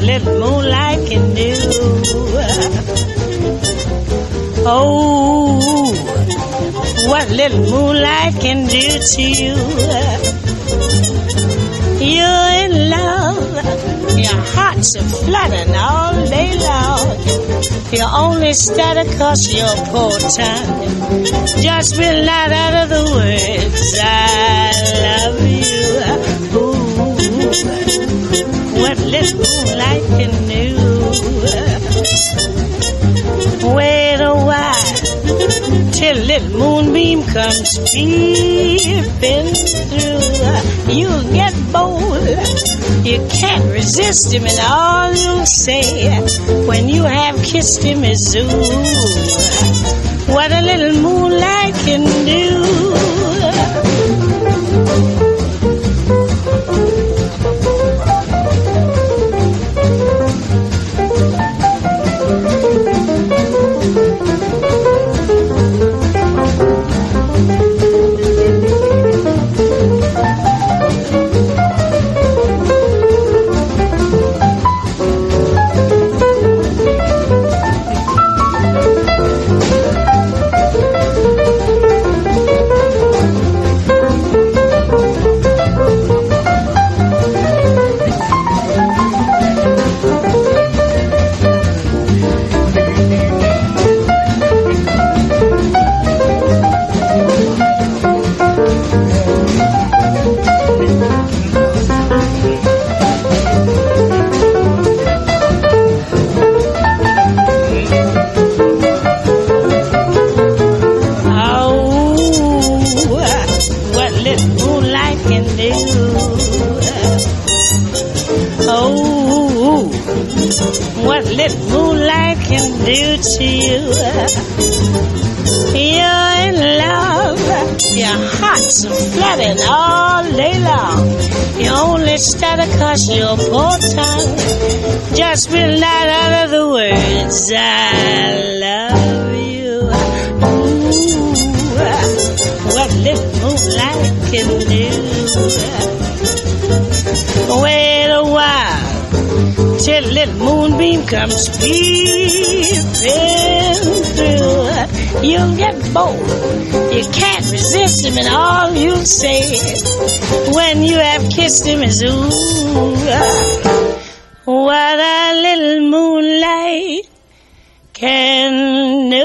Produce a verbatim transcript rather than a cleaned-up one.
little moonlight can do. Oh, what little moonlight can do to you. You're in love, your heart's a flooding all day long. You only stutter 'cause your poor tongue just will not utter the words I love you. Ooh, what little moonlight can do. Wait a while till little moonbeam comes peeping through. You'll get bold, you can't resist him, and all you'll say when you have kissed him is ooh, what a little moonlight can do. What little moonlight can do to you. You're in love, your heart's flooding all day long. You only stutter 'cause your poor tongue just will not utter the words I love you. Ooh, what little moonlight can do. Wait a while till little moonbeam comes peeping through. You'll get bold, you can't resist him, and all you'll say when you have kissed him is ooh, what a little moonlight can do.